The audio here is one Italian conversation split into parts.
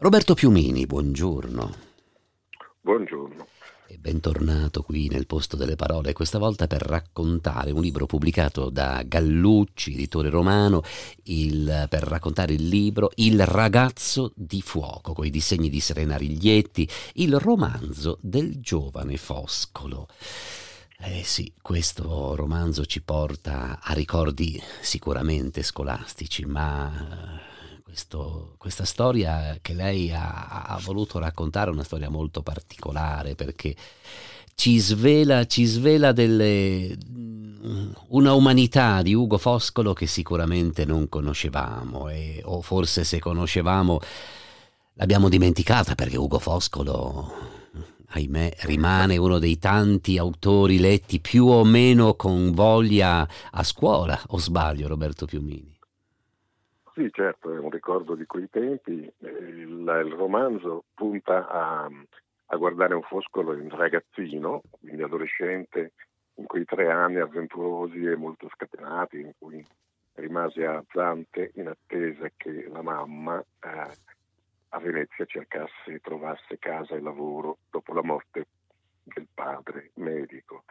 Roberto Piumini, buongiorno Buongiorno. e bentornato qui nel posto delle parole, questa volta per raccontare un libro pubblicato da Gallucci, editore romano, per raccontare il libro Il ragazzo di fuoco, con i disegni di Serena Riglietti, il romanzo del giovane Foscolo. Eh sì, questo romanzo ci porta a ricordi sicuramente scolastici, ma questa storia che lei ha voluto raccontare è una storia molto particolare perché ci svela una umanità di Ugo Foscolo che sicuramente non conoscevamo o forse se conoscevamo l'abbiamo dimenticata perché Ugo Foscolo, ahimè, rimane uno dei tanti autori letti più o meno con voglia a scuola, o sbaglio, Roberto Piumini? Sì, certo, è un ricordo di quei tempi. Il romanzo punta a guardare un Foscolo in ragazzino, quindi adolescente, in quei 3 anni avventurosi e molto scatenati, in cui rimase a Zante in attesa che la mamma a Venezia cercasse e trovasse casa e lavoro dopo la morte del padre medico.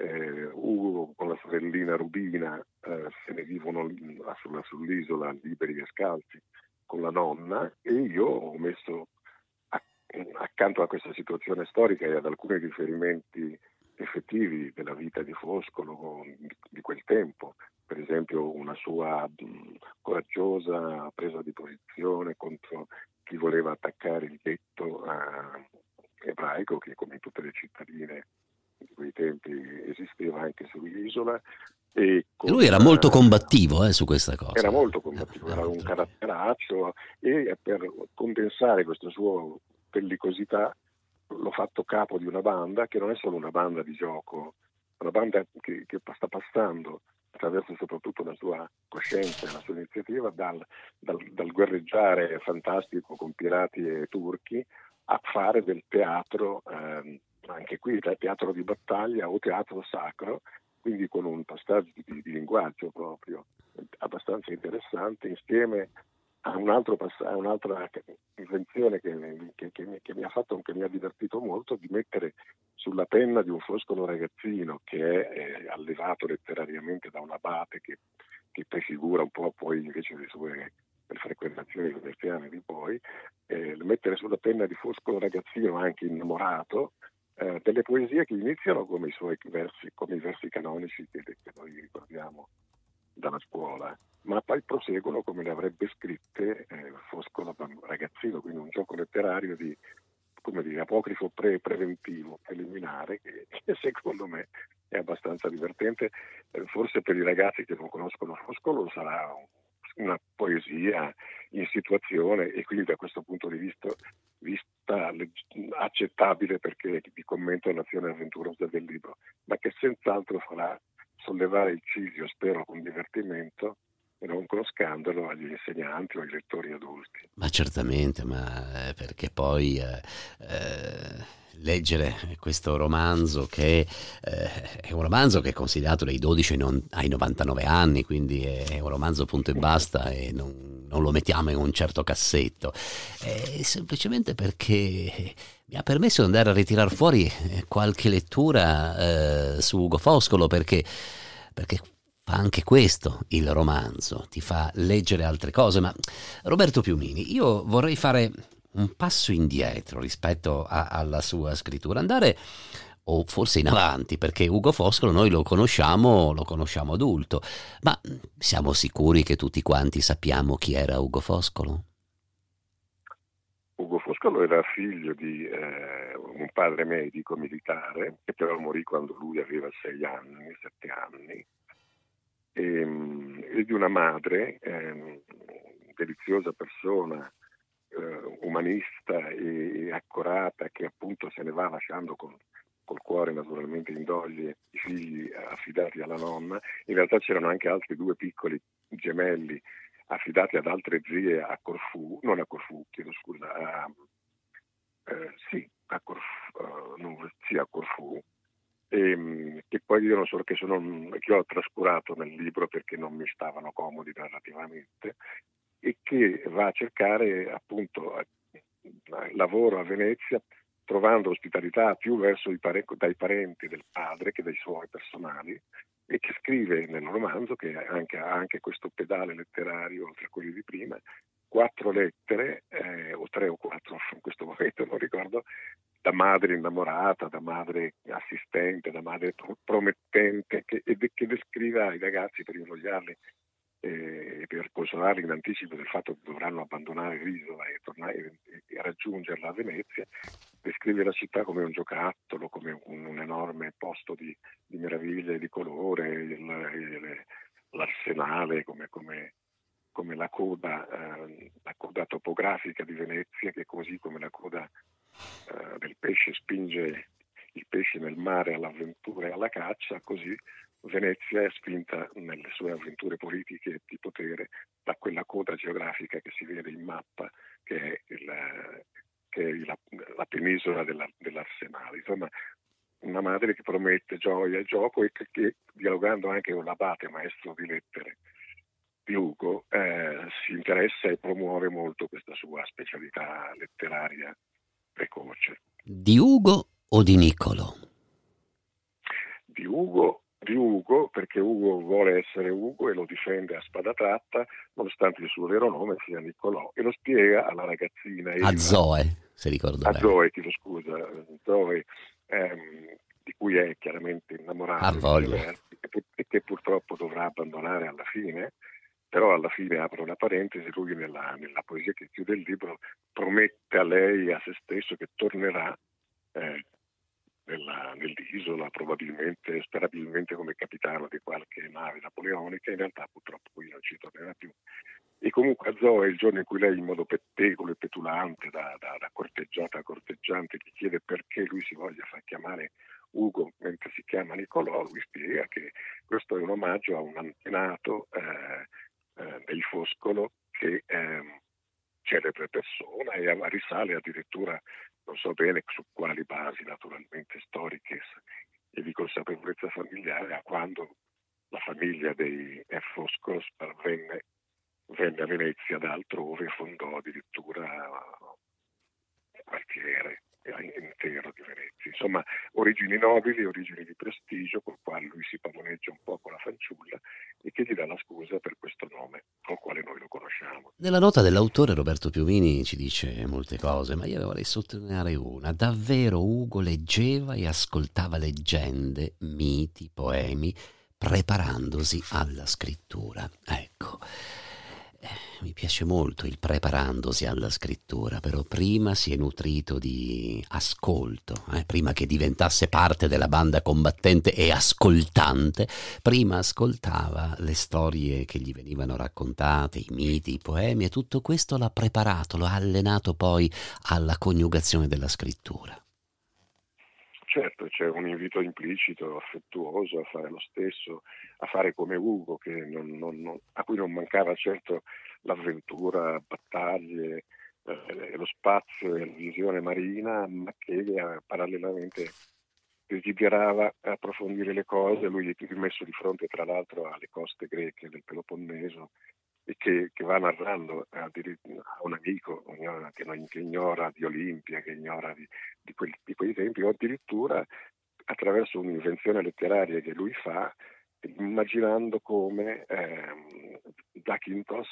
Ugo con la sorellina Rubina se ne vivono sull'isola liberi e scalzi con la nonna, e io ho messo accanto a questa situazione storica e ad alcuni riferimenti effettivi della vita di Foscolo di quel tempo, per esempio una sua coraggiosa presa di posizione contro chi voleva attaccare il ghetto ebraico, che come in tutte le cittadine di quei tempi esisteva anche sull'isola, e E lui era molto combattivo su questa cosa. era molto combattivo, era un caratteraccio, e per condensare questa sua pellicosità l'ho fatto capo di una banda che non è solo una banda di gioco, una banda che sta passando attraverso soprattutto la sua coscienza e la sua iniziativa dal guerreggiare fantastico con pirati e turchi a fare del teatro, anche qui da teatro di battaglia o teatro sacro, quindi con un passaggio di linguaggio proprio abbastanza interessante, insieme a a un'altra invenzione che mi ha fatto, che mi ha divertito molto, di mettere sulla penna di un Foscolo ragazzino che è allevato letterariamente da un abate che prefigura un po' poi invece le frequentazioni universitarie di poi, mettere sulla penna di Foscolo ragazzino anche innamorato delle poesie che iniziano come i suoi versi, come i versi canonici che noi ricordiamo dalla scuola, ma poi proseguono come le avrebbe scritte Foscolo ragazzino, quindi un gioco letterario di, come dire, apocrifo preventivo, preliminare, che secondo me è abbastanza divertente. Forse per i ragazzi che non conoscono Foscolo sarà una poesia in situazione, e quindi da questo punto di vista accettabile perché di commento all'azione avventurosa del libro, ma che senz'altro farà sollevare il ciglio, spero con divertimento e non con scandalo, agli insegnanti o ai lettori adulti. Ma certamente, perché poi leggere questo romanzo che è un romanzo che è considerato dai 12 ai 99 anni, quindi è un romanzo punto e basta e non lo mettiamo in un certo cassetto, è semplicemente perché mi ha permesso di andare a ritirar fuori qualche lettura su Ugo Foscolo perché fa anche questo il romanzo, ti fa leggere altre cose. Ma Roberto Piumini, io vorrei fare un passo indietro rispetto alla sua scrittura, andare o forse in avanti, perché Ugo Foscolo noi lo conosciamo adulto, ma siamo sicuri che tutti quanti sappiamo chi era Ugo Foscolo? Ugo Foscolo era figlio di un padre medico militare che però morì quando lui aveva 6 anni, 7 anni, e di una madre, deliziosa persona, umanista e accorata, che appunto se ne va lasciando col cuore naturalmente in doglie i figli affidati alla nonna. In realtà c'erano anche altri 2 piccoli gemelli affidati ad altre zie a Corfù, non a Corfù, chiedo scusa, a Corfù, sì, a Corfù, che poi io non so, che ho trascurato nel libro perché non mi stavano comodi narrativamente, e che va a cercare appunto lavoro a Venezia, trovando ospitalità più verso dai parenti del padre che dai suoi personali, e che scrive nel romanzo, che ha anche questo pedale letterario, oltre a quelli di prima, 4 lettere, o 3 o 4 in questo momento non ricordo, da madre innamorata, da madre assistente, da madre promettente, che descrive ai ragazzi per invogliarli e per consolarli in anticipo del fatto che dovranno abbandonare l'isola e tornare e raggiungerla a Venezia. Descrive la città come un giocattolo, come un enorme posto di meraviglie di colore, l'arsenale, come la coda topografica di Venezia, che così come la coda del pesce spinge il pesce nel mare all'avventura e alla caccia, così Venezia è spinta nelle sue avventure politiche e di potere da quella coda geografica che si vede in mappa, che è la penisola dell'Arsenale. Insomma, una madre che promette gioia e gioco, e che dialogando anche con l'abate maestro di lettere di Ugo, si interessa e promuove molto questa sua specialità letteraria precoce. Di Ugo o di Niccolò? Di Ugo, perché Ugo vuole essere Ugo e lo difende a spada tratta, nonostante il suo vero nome sia Niccolò, e lo spiega alla ragazzina Eva, A Zoe, se ricordo bene. Zoe, Zoe, di cui è chiaramente innamorato e che purtroppo dovrà abbandonare alla fine. Però alla fine, apro una parentesi, lui nella poesia che chiude il libro promette a lei e a se stesso che tornerà nell'isola, probabilmente, sperabilmente come capitano di qualche nave napoleonica. In realtà purtroppo qui non ci tornerà più. E comunque a Zoe, il giorno in cui lei, in modo pettegolo e petulante, da corteggiata a corteggiante, gli chiede perché lui si voglia far chiamare Ugo mentre si chiama Niccolò, lui spiega che questo è un omaggio a un antenato del Foscolo, che celebre persona, e risale addirittura, non so bene su quali basi naturalmente storiche e di consapevolezza familiare, a quando la famiglia dei Foscolo venne a Venezia da altrove e fondò addirittura il quartiere intero di Venezia. Insomma, origini nobili, origini di prestigio, con quale lui si pavoneggia un po' con la fanciulla e che gli dà la scusa per questo nome con quale noi lo conosciamo. Nella nota dell'autore Roberto Piovini ci dice molte cose, ma io vorrei sottolineare una. Davvero Ugo leggeva e ascoltava leggende, miti, poemi, preparandosi alla scrittura. Ecco, mi piace molto il preparandosi alla scrittura, però prima si è nutrito di ascolto, prima che diventasse parte della banda combattente e ascoltante, prima ascoltava le storie che gli venivano raccontate, i miti, i poemi, e tutto questo l'ha preparato, lo ha allenato poi alla coniugazione della scrittura. Certo, c'è un invito implicito, affettuoso a fare lo stesso, a fare come Ugo, che a cui non mancava certo l'avventura, battaglie, lo spazio e la visione marina, ma che parallelamente desiderava approfondire le cose. Lui è messo di fronte tra l'altro alle coste greche del Peloponneso, e che va narrando a un amico che ignora di Olimpia, che ignora di quei tempi, o addirittura attraverso un'invenzione letteraria che lui fa, immaginando come Zakynthos,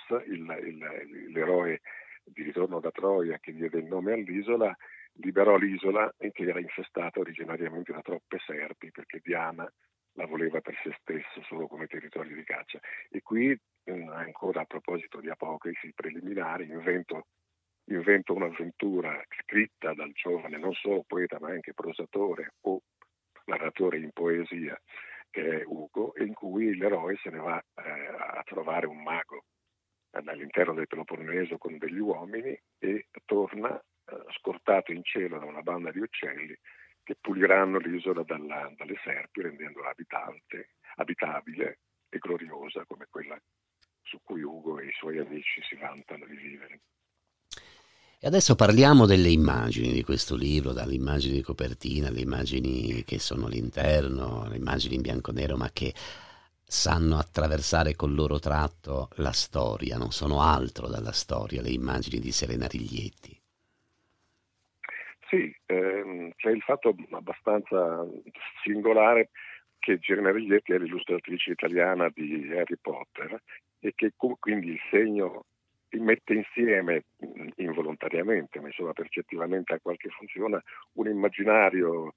l'eroe di Ritorno da Troia che diede il nome all'isola, liberò l'isola che era infestata originariamente da troppe serpi, perché Diana la voleva per se stessa solo come territorio di caccia. E qui, ancora a proposito di apocrifi preliminari, invento un'avventura scritta dal giovane, non solo poeta ma anche prosatore o narratore in poesia, che è Ugo, in cui l'eroe se ne va a trovare un mago all'interno del Peloponneso con degli uomini, e torna scortato in cielo da una banda di uccelli che puliranno l'isola dalle serpi, rendendola abitabile e gloriosa come quella su cui Ugo e i suoi amici si vantano di vivere. E adesso parliamo delle immagini di questo libro, dalle immagini di copertina, le immagini che sono all'interno, le immagini in bianco e nero, ma che sanno attraversare col loro tratto la storia, non sono altro dalla storia le immagini di Serena Riglietti. Sì, c'è il fatto abbastanza singolare che Cerneriglietti è l'illustratrice italiana di Harry Potter e che quindi il segno mette insieme involontariamente, ma insomma percettivamente a qualche funziona, un immaginario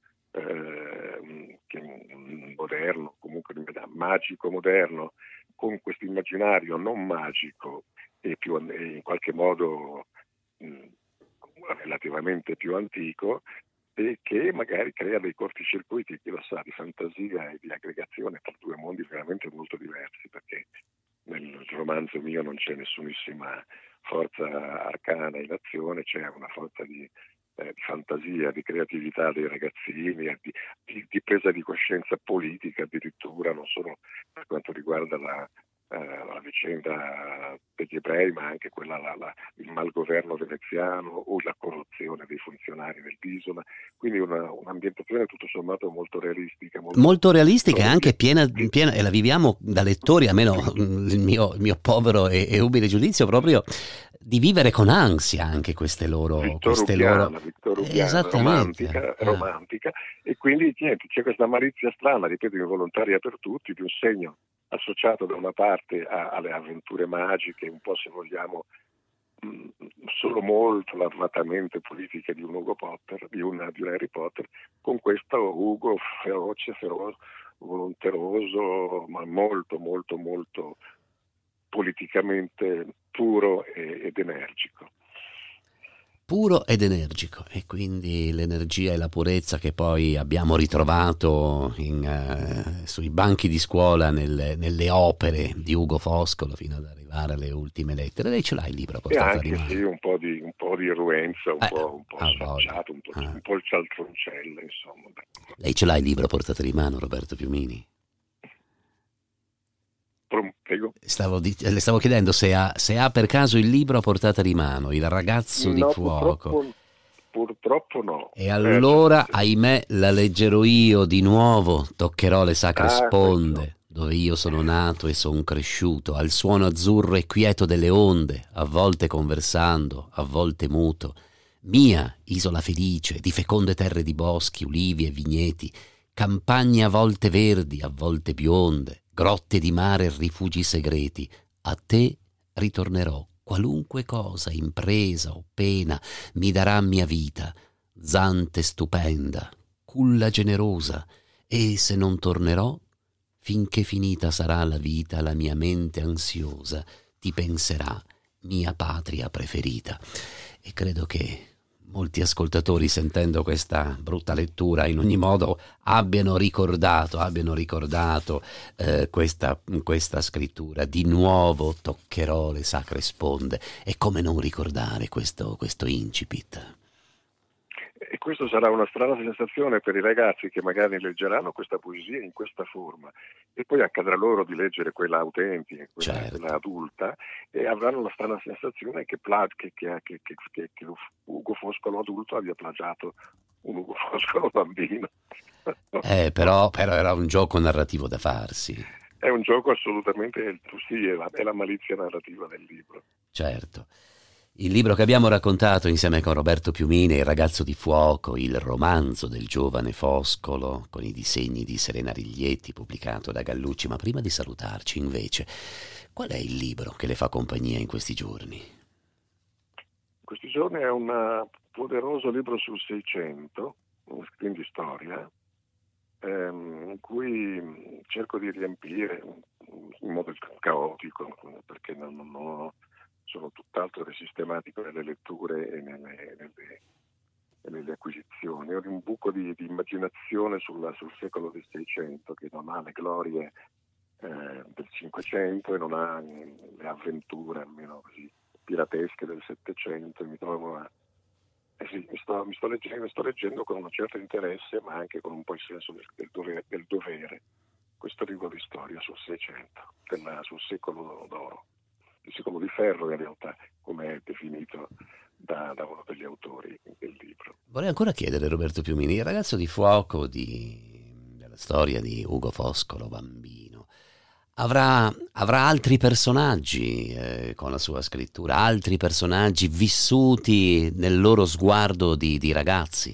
moderno, comunque magico moderno, con questo immaginario non magico e in qualche modo relativamente più antico, e che magari crea dei corticircuiti, chi lo sa, di fantasia e di aggregazione tra due mondi veramente molto diversi, perché nel romanzo mio non c'è nessunissima forza arcana in azione, c'è una forza di fantasia, di creatività dei ragazzini, di presa di coscienza politica addirittura, non solo per quanto riguarda la vicenda degli ebrei, ma anche quella, il malgoverno veneziano o la corruzione dei funzionari dell'isola, quindi un'ambientazione tutto sommato molto realistica. Molto realistica e anche piena, e la viviamo da lettori, almeno il mio povero e umile giudizio, proprio di vivere con ansia anche queste loro... Esattamente. Romantica, e quindi niente, c'è questa malizia strana, ripeto, involontaria per tutti, di un segno associato da una parte alle avventure magiche, un po' se vogliamo solo molto larvatamente politiche di un Ugo Potter, di un Harry Potter, con questo Ugo feroce, volonteroso, ma molto molto molto politicamente puro ed energico. Puro ed energico, e quindi l'energia e la purezza che poi abbiamo ritrovato sui banchi di scuola nelle opere di Ugo Foscolo fino ad arrivare alle ultime lettere. Lei ce l'ha il libro portato a rimane? Sì, un po' di irruenza, un po' sfacciato, un po' il cialtroncello, insomma. Lei ce l'ha il libro portato di mano, Roberto Piumini? Prego. Le stavo chiedendo se ha per caso il libro a portata di mano, Il ragazzo di fuoco. Purtroppo no. E allora, ahimè, la leggerò io di nuovo, toccherò le sacre sponde, dove io sono nato e son cresciuto, al suono azzurro e quieto delle onde, a volte conversando, a volte muto. Mia, isola felice, di feconde terre di boschi, ulivi e vigneti, campagne a volte verdi, a volte bionde, grotte di mare e rifugi segreti. A te ritornerò, qualunque cosa, impresa o pena, mi darà mia vita, zante stupenda, culla generosa, e se non tornerò, finché finita sarà la vita, la mia mente ansiosa ti penserà, mia patria preferita. E credo che molti ascoltatori, sentendo questa brutta lettura, in ogni modo abbiano ricordato questa scrittura. Di nuovo toccherò le sacre sponde. E come non ricordare questo incipit? E questo sarà una strana sensazione per i ragazzi che magari leggeranno questa poesia in questa forma, e poi accadrà loro di leggere quella autentica, quella adulta, e avranno la strana sensazione che Ugo Foscolo adulto abbia plagiato un Ugo Foscolo bambino. Però era un gioco narrativo da farsi. È un gioco assolutamente, sì, è la malizia narrativa del libro. Certo. Il libro che abbiamo raccontato insieme con Roberto Piumini, Il ragazzo di fuoco, il romanzo del giovane Foscolo, con i disegni di Serena Riglietti, pubblicato da Gallucci. Ma prima di salutarci, invece, qual è il libro che le fa compagnia in questi giorni? In questi giorni è un poderoso libro sul Seicento, un screen di storia, in cui cerco di riempire in modo caotico, perché non sono tutt'altro che sistematico nelle letture e nelle acquisizioni. Ho un buco di immaginazione sul secolo del Seicento, che non ha le glorie del Cinquecento e non ha le avventure, almeno così, piratesche del Settecento. Mi trovo mi sto leggendo con un certo interesse, ma anche con un po' il senso del dovere, questo libro di storia sul Seicento, sul secolo d'oro. Il secolo di ferro, in realtà, come è definito da uno degli autori del libro. Vorrei ancora chiedere, Roberto Piumini, Il ragazzo di fuoco della storia di Ugo Foscolo bambino, avrà altri personaggi con la sua scrittura, altri personaggi vissuti nel loro sguardo di ragazzi.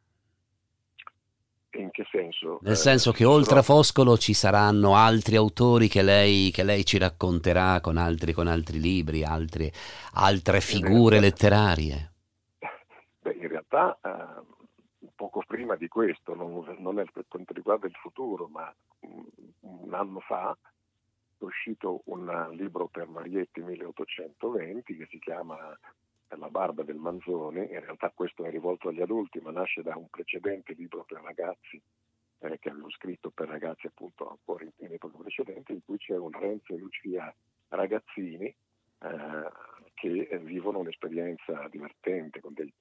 In che senso? Nel senso che oltre a Foscolo ci saranno altri autori che lei ci racconterà con altri libri, altre figure letterarie. Beh, in realtà poco prima di questo, non è per quanto riguarda il futuro, ma un anno fa è uscito un libro per Marietti 1820 che si chiama La barba del Manzoni. In realtà questo è rivolto agli adulti, ma nasce da un precedente libro per ragazzi che avevo scritto per ragazzi appunto ancora in epoca precedente, in cui c'è un Renzo e Lucia ragazzini che vivono un'esperienza divertente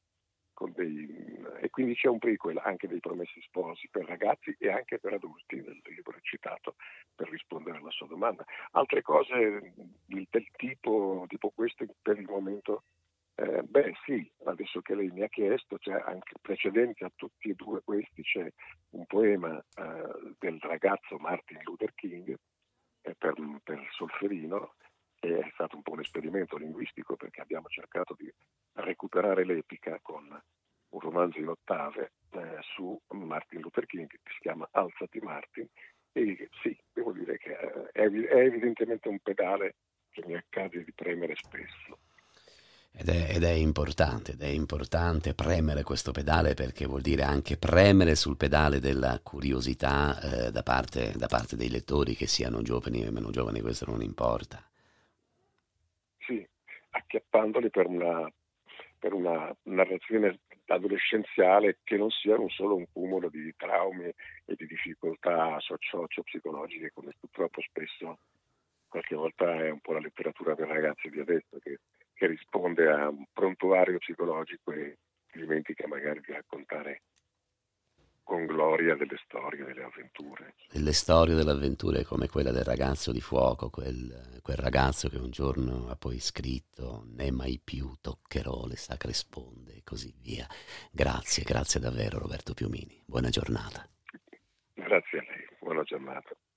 e quindi c'è un prequel anche dei Promessi Sposi per ragazzi e anche per adulti nel libro citato, per rispondere alla sua domanda. Altre cose del tipo questo per il momento, beh sì, adesso che lei mi ha chiesto, c'è anche precedente a tutti e due questi, c'è un poema del ragazzo Martin Luther King per Solferino, che è stato un po' un esperimento linguistico, perché abbiamo cercato di recuperare l'epica con un romanzo in ottave su Martin Luther King che si chiama Alzati Martin, e sì, devo dire che è evidentemente un pedale che mi accade di premere spesso. Ed è importante premere questo pedale, perché vuol dire anche premere sul pedale della curiosità da parte dei lettori, che siano giovani o meno giovani, questo non importa. Sì, acchiappandoli per una narrazione adolescenziale che non sia solo un cumulo di traumi e di difficoltà socio-psicologiche, come purtroppo spesso qualche volta è un po' la letteratura dei ragazzi di adesso, che risponde a un prontuario psicologico e dimentica magari di raccontare con gloria delle storie, delle avventure. Delle storie delle avventure come quella del ragazzo di fuoco, quel ragazzo che un giorno ha poi scritto «Ne mai più toccherò le sacre sponde» e così via. Grazie davvero Roberto Piumini, buona giornata. Grazie a lei, buona giornata.